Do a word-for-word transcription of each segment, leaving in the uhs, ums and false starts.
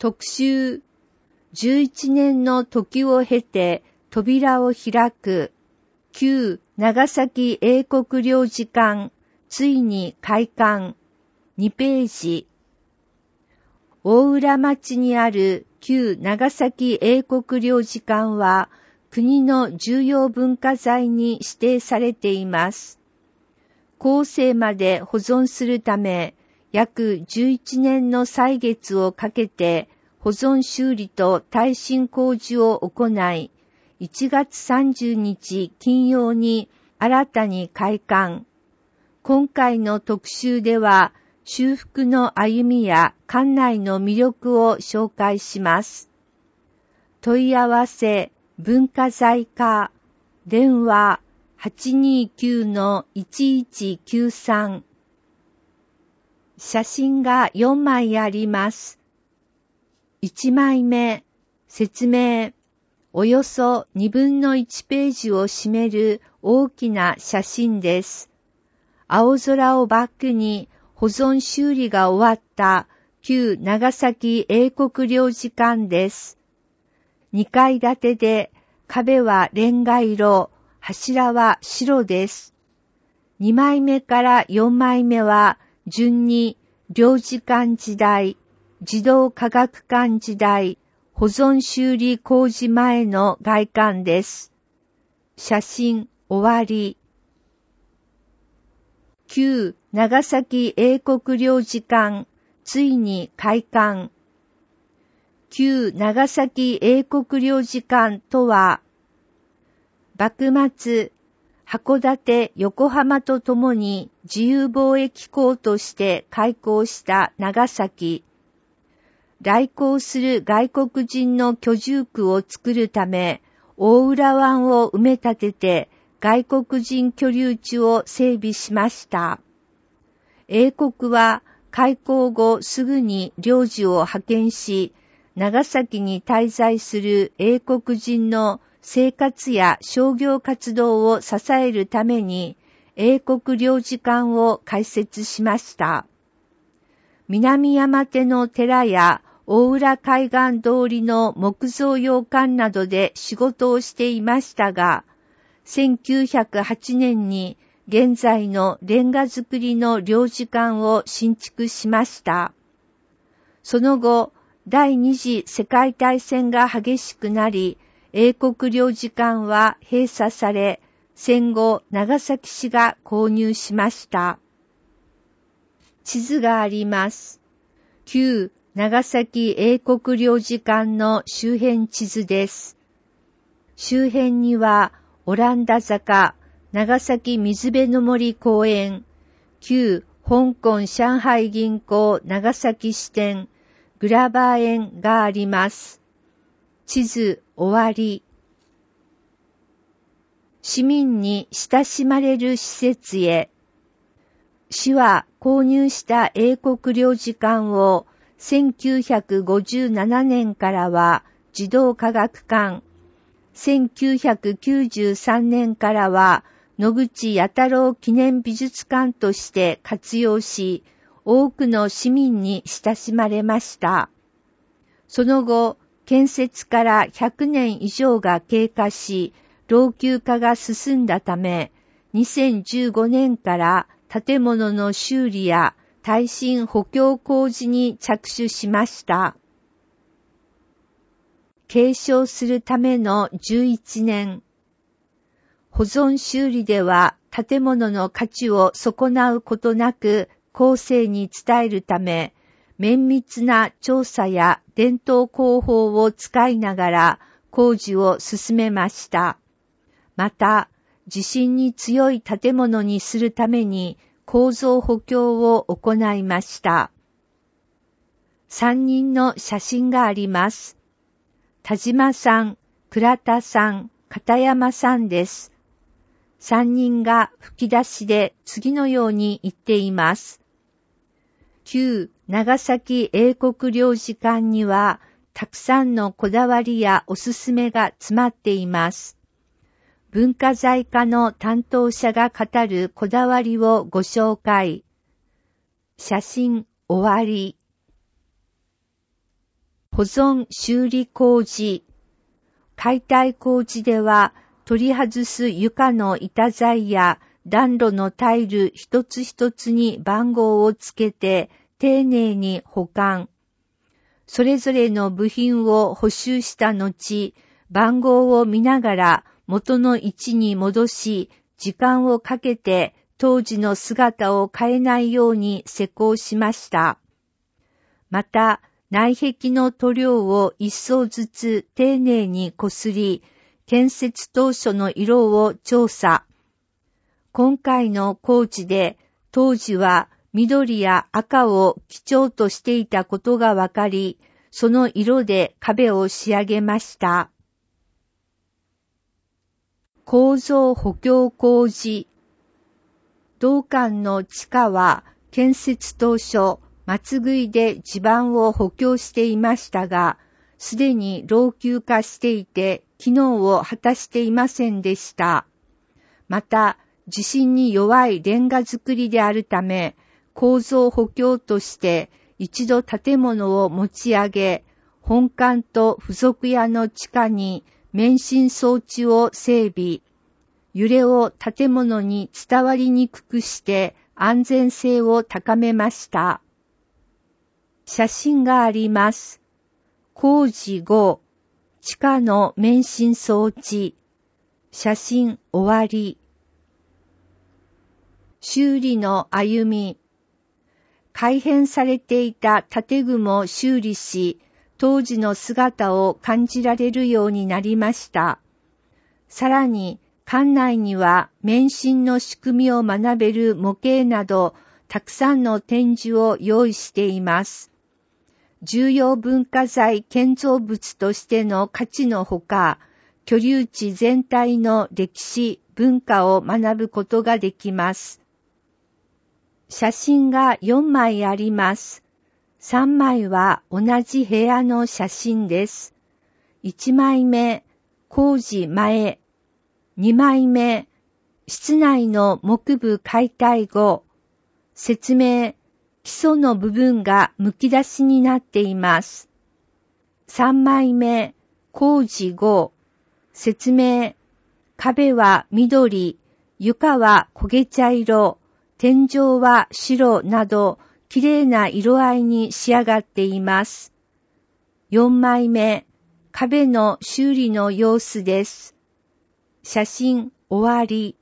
特集、じゅういちねんの時を経て扉を開く、旧長崎英国領事館、ついに開館、にページ。大浦町にある旧長崎英国領事館は、国の重要文化財に指定されています。後世まで保存するため、約じゅういちねんの歳月をかけて保存修理と耐震工事を行い、いちがつさんじゅうにち金曜に新たに開館。今回の特集では、修復の歩みや館内の魅力を紹介します。問い合わせ、文化財課、電話 はちにーきゅうのいちいちきゅうさん。写真がよんまいあります。いちまいめ、説明。およそにぶんのいちページを占める大きな写真です。青空をバックに保存修理が終わった旧長崎英国領事館です。にかい建てで壁はレンガ色、柱は白です。にまいめからよんまいめは順に領事館時代、児童科学館時代、保存修理工事前の外観です。写真終わり。旧長崎英国領事館、ついに開館。旧長崎英国領事館とは、幕末、函館、横浜とともに自由貿易港として開港した長崎。来航する外国人の居住区を作るため、大浦湾を埋め立てて外国人居留地を整備しました。英国は開港後すぐに領事を派遣し、長崎に滞在する英国人の生活や商業活動を支えるために英国領事館を開設しました。南山手の寺や大浦海岸通りの木造洋館などで仕事をしていましたが、せんきゅうひゃくはちねんに現在のレンガ造りの領事館を新築しました。その後、第二次世界大戦が激しくなり、英国領事館は閉鎖され、戦後長崎市が購入しました。地図があります。旧長崎英国領事館の周辺地図です。周辺にはオランダ坂、長崎水辺の森公園、旧香港上海銀行長崎支店、グラバー園があります。地図終わり。市民に親しまれる施設へ。市は購入した英国領事館をせんきゅうひゃくごじゅうななねんからは児童科学館、せんきゅうひゃくきゅうじゅうさんねんからは野口弥太郎記念美術館として活用し、多くの市民に親しまれました。その後、建設からひゃくねん以上が経過し、老朽化が進んだため、にせんじゅうごねんから建物の修理や耐震補強工事に着手しました。継承するためのじゅういちねん。保存修理では建物の価値を損なうことなく後世に伝えるため、綿密な調査や伝統工法を使いながら工事を進めました。また、地震に強い建物にするために構造補強を行いました。さんにんの写真があります。田島さん、倉田さん、片山さんです。さんにんが吹き出しで次のように言っています。旧長崎英国領事館にはたくさんのこだわりやおすすめが詰まっています。文化財課の担当者が語るこだわりをご紹介。写真終わり。 保存修理工事。解体工事では、取り外す床の板材や暖炉のタイル一つ一つに番号をつけて丁寧に保管。それぞれの部品を補修した後、番号を見ながら元の位置に戻し、時間をかけて当時の姿を変えないように施工しました。また、内壁の塗料を一層ずつ丁寧にこすり、建設当初の色を調査。今回の工事で当時は緑や赤を基調としていたことがわかり、その色で壁を仕上げました。構造補強工事。同館の地下は建設当初、松ぐいで地盤を補強していましたが、すでに老朽化していて、機能を果たしていませんでした。また、地震に弱いレンガ造りであるため、構造補強として一度建物を持ち上げ、本館と付属屋の地下に免震装置を整備、揺れを建物に伝わりにくくして安全性を高めました。写真があります。工事後、地下の免震装置。写真終わり。修理の歩み。改変されていた建具も修理し、当時の姿を感じられるようになりました。さらに、館内には免震の仕組みを学べる模型など、たくさんの展示を用意しています。重要文化財建造物としての価値のほか、居留地全体の歴史、文化を学ぶことができます。写真がよんまいあります。さんまいは同じ部屋の写真です。いちまいめ、工事前。にまいめ、室内の木部解体後。説明。基礎の部分がむき出しになっています。さんまいめ、工事後。説明。壁は緑、床は焦げ茶色、天井は白など、きれいな色合いに仕上がっています。よんまいめ、壁の修理の様子です。写真終わり。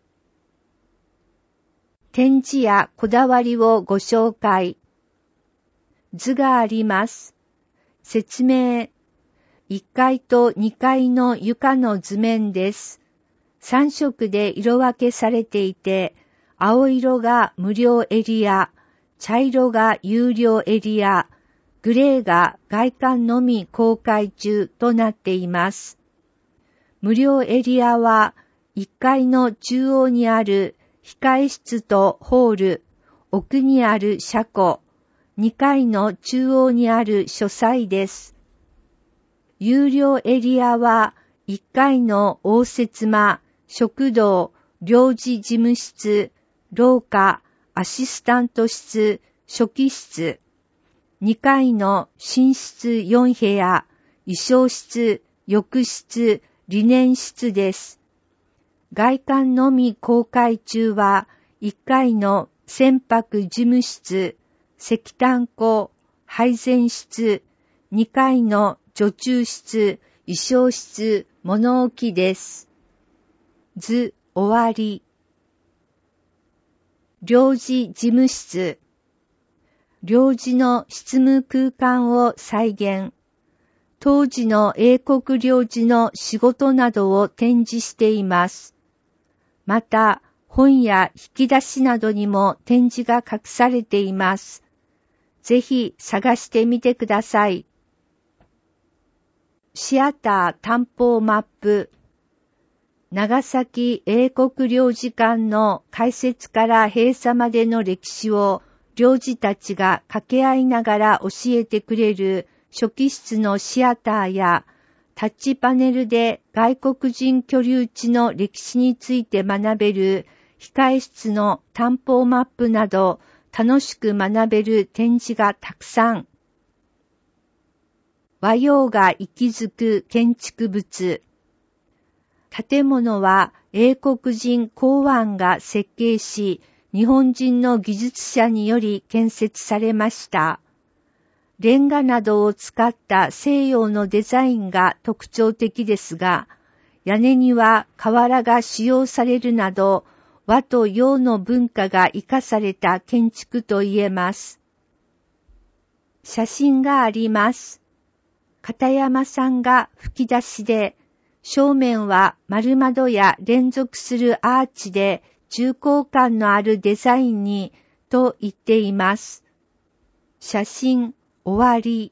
展示やこだわりをご紹介。図があります。説明。いっかいとにかいの床の図面です。さん色で色分けされていて、青色が無料エリア、茶色が有料エリア、グレーが外観のみ公開中となっています。無料エリアはいっかいの中央にある控え室とホール、奥にある車庫、にかいの中央にある書斎です。有料エリアはいっかいの応接間、食堂、領事事務室、廊下、アシスタント室、書記室、にかいの寝室よんへや、衣装室、浴室、リネン室です。外観のみ公開中はいっかいの船舶事務室、石炭庫、配膳室、にかいの女中室、衣装室、物置です。図終わり。領事事務室。領事の執務空間を再現。当時の英国領事の仕事などを展示しています。また、本や引き出しなどにも展示が隠されています。ぜひ探してみてください。シアター担保マップ。長崎英国領事館の開設から閉鎖までの歴史を領事たちが掛け合いながら教えてくれる書記室のシアターやタッチパネルで外国人居留地の歴史について学べる控え室の担保マップなど楽しく学べる展示がたくさん。 和洋が息づく建築物。建物は英国人港湾が設計し、日本人の技術者により建設されました。レンガなどを使った西洋のデザインが特徴的ですが、屋根には瓦が使用されるなど、和と洋の文化が生かされた建築と言えます。写真があります。片山さんが吹き出しで、正面は丸窓や連続するアーチで重厚感のあるデザインにと言っています。写真終わり。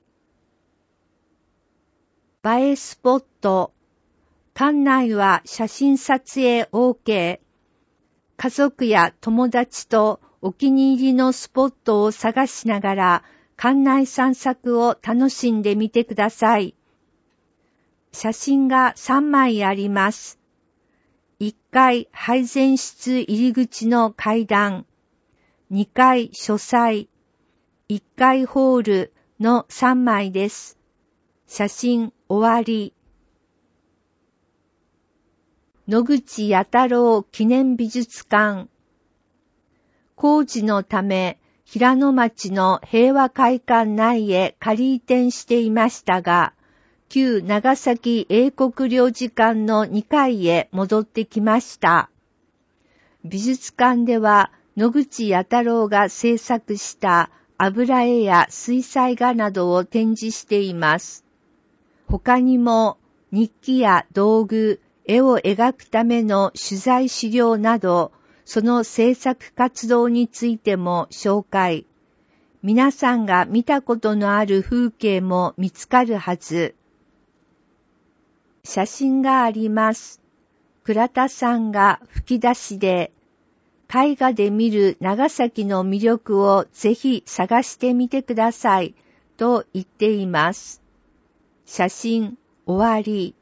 映えスポット。館内は写真撮影 OK。家族や友達とお気に入りのスポットを探しながら館内散策を楽しんでみてください。写真がさんまいあります。いっかい配膳室入り口の階段、にかい書斎、いっかいホールのさんまいです。写真終わり。野口弥太郎記念美術館。工事のため、平野町の平和会館内へ仮移転していましたが、旧長崎英国領事館のにかいへ戻ってきました。美術館では野口弥太郎が制作した油絵や水彩画などを展示しています。他にも日記や道具、絵を描くための取材資料など、その制作活動についても紹介。皆さんが見たことのある風景も見つかるはず。写真があります。倉田さんが吹き出しで、絵画で見る長崎の魅力をぜひ探してみてくださいと言っています。写真終わり。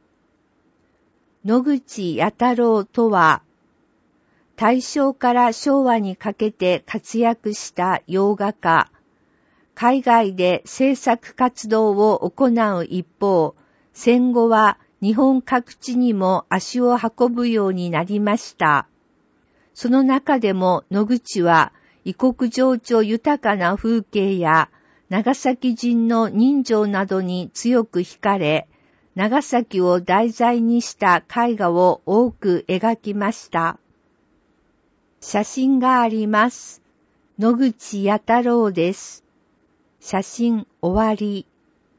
野口弥太郎とは、大正から昭和にかけて活躍した洋画家。海外で制作活動を行う一方、戦後は日本各地にも足を運ぶようになりました。その中でも野口は異国情緒豊かな風景や長崎人の人情などに強く惹かれ、長崎を題材にした絵画を多く描きました。写真があります。野口弥太郎です。写真終わり。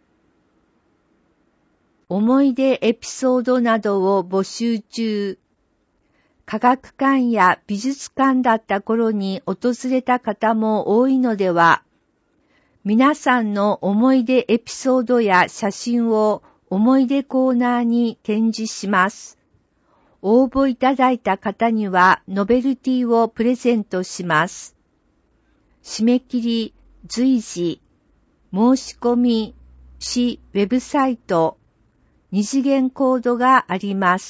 思い出エピソードなどを募集中。科学館や美術館だった頃に訪れた方も多いのでは。皆さんの思い出エピソードや写真を思い出コーナーに展示します。応募いただいた方にはノベルティをプレゼントします。締め切り随時。申し込み、市ウェブサイト、二次元コードがあります。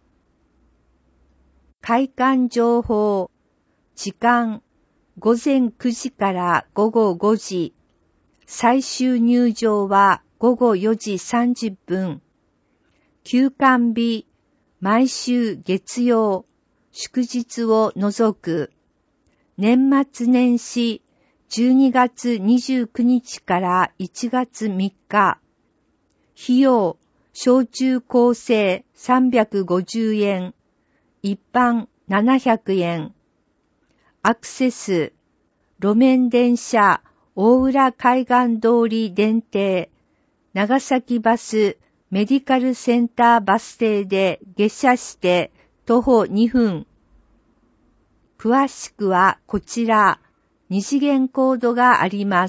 開館情報、時間、ごぜんくじからごごごじ、最終入場はごごよじさんじゅっぷん、休館日、毎週月曜、祝日を除く、年末年始、じゅうにがつにじゅうくにちからいちがつみっか。費用、小中高生さんびゃくごじゅうえん。一般ななひゃくえん。アクセス、路面電車、大浦海岸通り電停、長崎バス、メディカルセンターバス停で下車して徒歩にふん。詳しくはこちら。二次元コードがあります。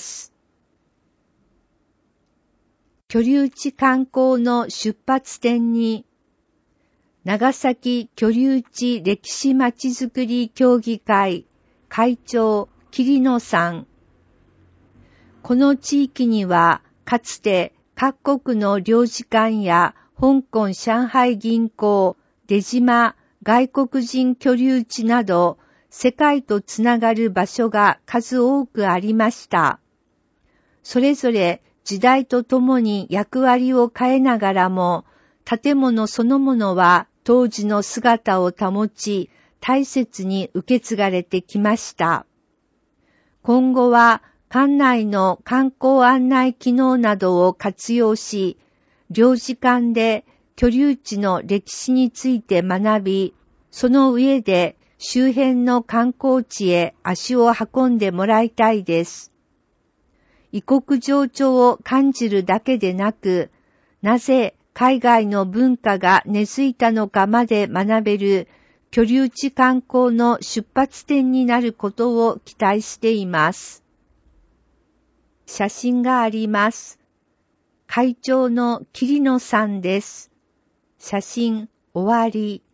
居留地観光の出発点に、長崎居留地歴史まちづくり協議会会長桐野さん。この地域には、かつて各国の領事館や香港上海銀行、出島外国人居留地など、世界とつながる場所が数多くありました。それぞれ時代とともに役割を変えながらも、建物そのものは当時の姿を保ち、大切に受け継がれてきました。今後は、館内の観光案内機能などを活用し、領事館で居留地の歴史について学び、その上で周辺の観光地へ足を運んでもらいたいです。異国情緒を感じるだけでなく、なぜ海外の文化が根付いたのかまで学べる居留地観光の出発点になることを期待しています。写真があります。会長の桐野さんです。写真終わり。